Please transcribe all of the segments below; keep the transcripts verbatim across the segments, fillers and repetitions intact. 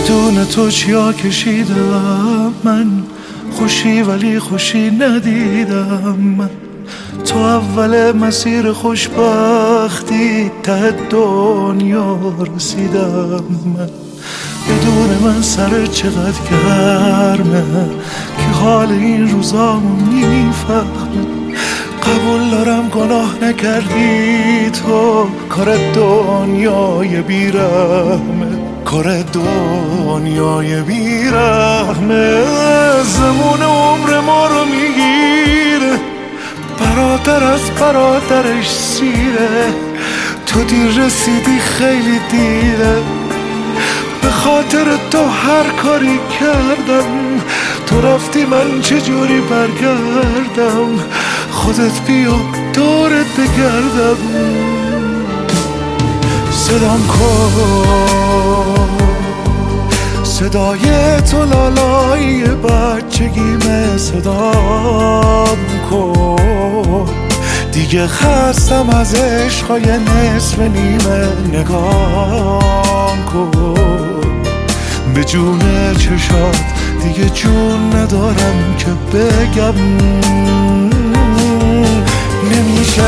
بدون تو چیا کشیدم من، خوشی ولی خوشی ندیدم من. تو اول مسیر خوشبختی ته دنیا رسیدم من. بدون من سر چقدر گرمه که حال این روزامو میفهمه. قبول دارم گناه نکردی تو، کار دنیای بیرحمه، کار دنیای بیرحمه. زمان عمر ما رو میگیره، برادر از برادرش سیره. تو دیر رسیدی خیلی دیره، به خاطر تو هر کاری کردم. تو رفتی من چجوری برگردم، خودت بیا دورت بگردم. صدام کن صدای تو لالایی بچگیمه، صدام کن دیگه خستم از عشقای نصف نیمه. نگام کن به جون چشات، دیگه جون ندارم که بگم نمیشه.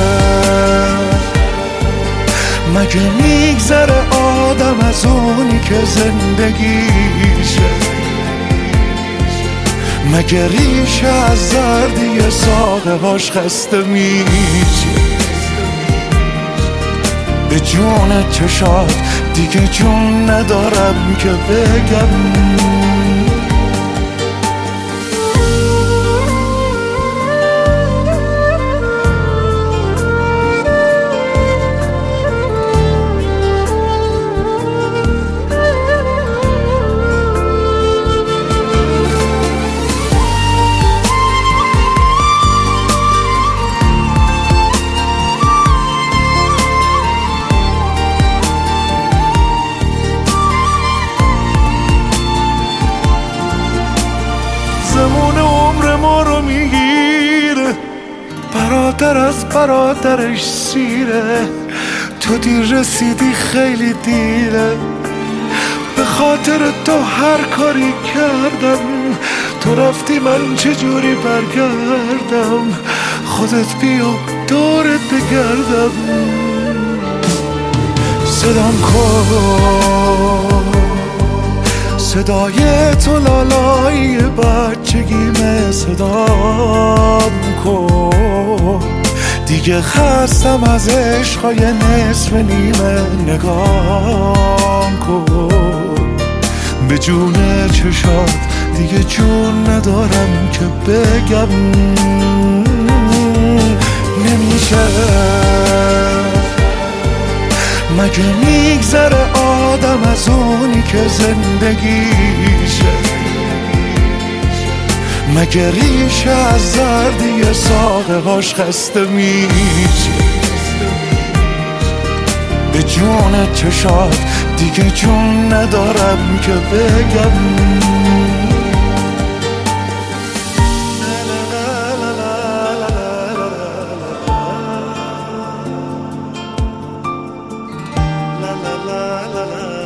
مگه میگذره آدم از اونی که زندگیشه؟ مگه ریشه از زردی ساقه هاش خسته میشه؟ به جون چشات دیگه جون ندارم که بگم. زمان عمر ما رو میگیره، برادر از برادرش سیره. تو دیر رسیدی خیلی دیره، به خاطر تو هر کاری کردم. تو رفتی من چجوری برگردم، خودت بیا دورت بگردم. صدام کن صدای تو لالایی بچگیمه، صدام کن دیگه خستم از عشقای نصف نیمه. نگام کن به جون چشات، دیگه جون ندارم که بگم نمیشه. مگه میگذره آدم از اونی که زندگیشه؟ مگه ریشه از زردی ساقه هاش خسته میشه؟ به جون چشات دیگه جون ندارم که بگم. La la la la